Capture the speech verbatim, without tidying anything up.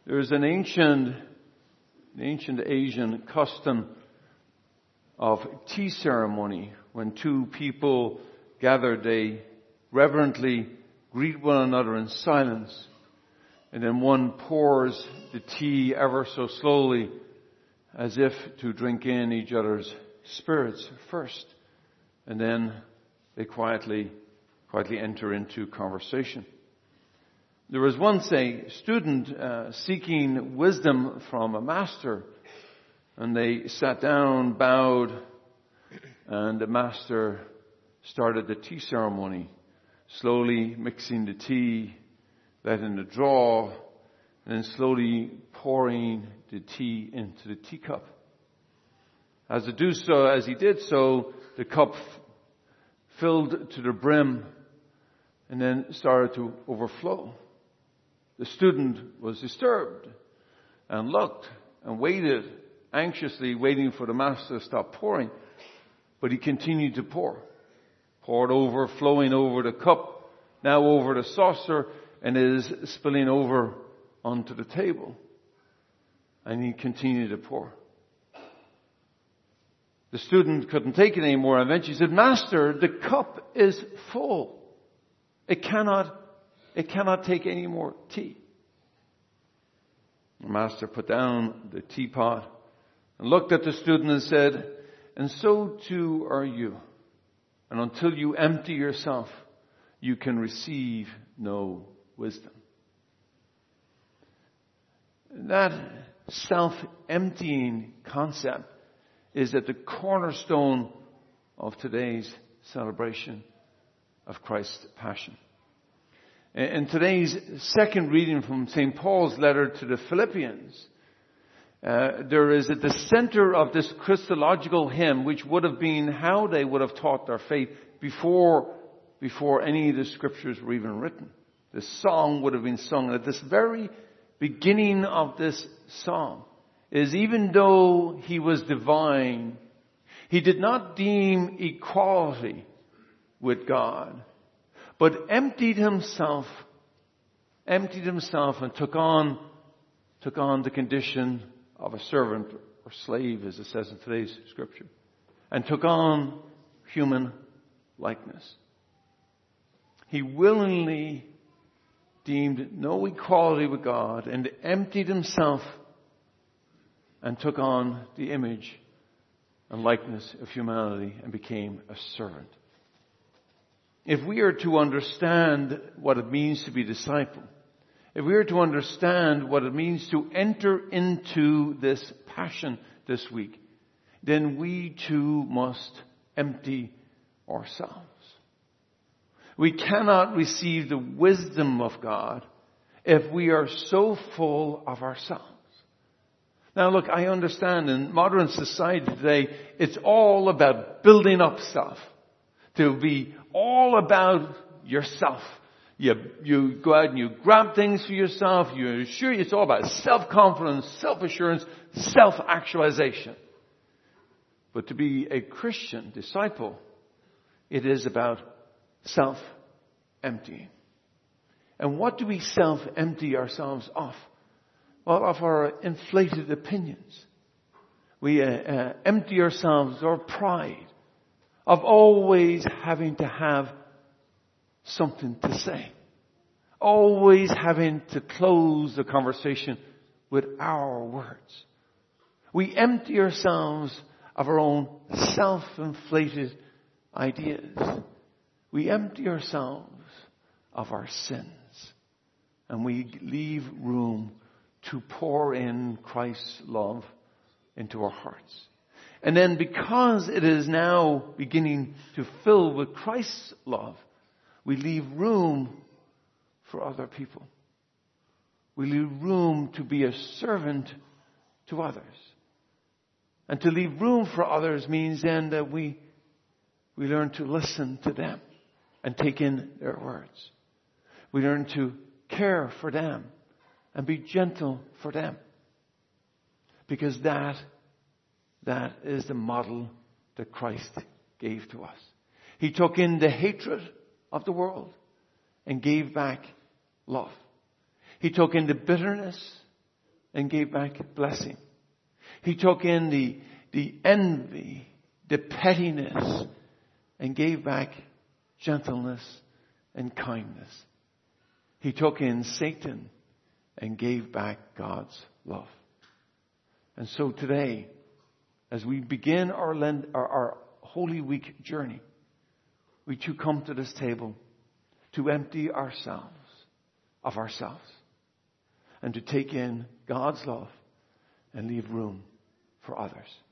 There's an ancient, an ancient Asian custom of tea ceremony. When two people gather, they reverently greet one another in silence. And then one pours the tea ever so slowly, as if to drink in each other's spirits first. And then they quietly, quietly enter into conversation. There was once a student uh, seeking wisdom from a master, and they sat down, bowed, and the master started the tea ceremony, slowly mixing the tea, letting it draw, and then slowly pouring the tea into the teacup. As he do so, as he did so, the cup f- filled to the brim, and then started to overflow. The student was disturbed and looked and waited, anxiously waiting for the master to stop pouring. But he continued to pour. Poured over, flowing over the cup, now over the saucer, and is spilling over onto the table. And he continued to pour. The student couldn't take it anymore. And eventually he said, "Master, the cup is full. It cannot It cannot take any more tea." The master put down the teapot and looked at the student and said, "And so too are you. And until you empty yourself, you can receive no wisdom." That self-emptying concept is at the cornerstone of today's celebration of Christ's Passion. In today's second reading from Saint Paul's letter to the Philippians, uh, there is at the center of this Christological hymn, which would have been how they would have taught their faith before, before any of the scriptures were even written. The song would have been sung. And at this very beginning of this song is, even though he was divine, he did not deem equality with God, but emptied himself, emptied himself and took on, took on the condition of a servant or slave, as it says in today's scripture, and took on human likeness. He willingly deemed no equality with God and emptied himself and took on the image and likeness of humanity and became a servant. If we are to understand what it means to be a disciple, if we are to understand what it means to enter into this passion this week, then we too must empty ourselves. We cannot receive the wisdom of God if we are so full of ourselves. Now look, I understand in modern society today, it's all about building up stuff. To be all about yourself. You, you go out and you grab things for yourself. You're sure it's all about self-confidence, self-assurance, self-actualization. But to be a Christian disciple, it is about self-emptying. And what do we self-empty ourselves of? Well, of our inflated opinions. We uh, uh, empty ourselves of our pride, of always having to have something to say. Always having to close the conversation with our words. We empty ourselves of our own self-inflated ideas. We empty ourselves of our sins. And we leave room to pour in Christ's love into our hearts. And then because it is now beginning to fill with Christ's love, we leave room for other people. We leave room to be a servant to others. And to leave room for others means then that we, we learn to listen to them and take in their words. We learn to care for them and be gentle for them. Because that That is the model that Christ gave to us. He took in the hatred of the world and gave back love. He took in the bitterness and gave back blessing. He took in the, the envy, the pettiness, and gave back gentleness and kindness. He took in Satan and gave back God's love. And so today, as we begin our, Lent, our, our Holy Week journey, we too come to this table to empty ourselves of ourselves and to take in God's love and leave room for others.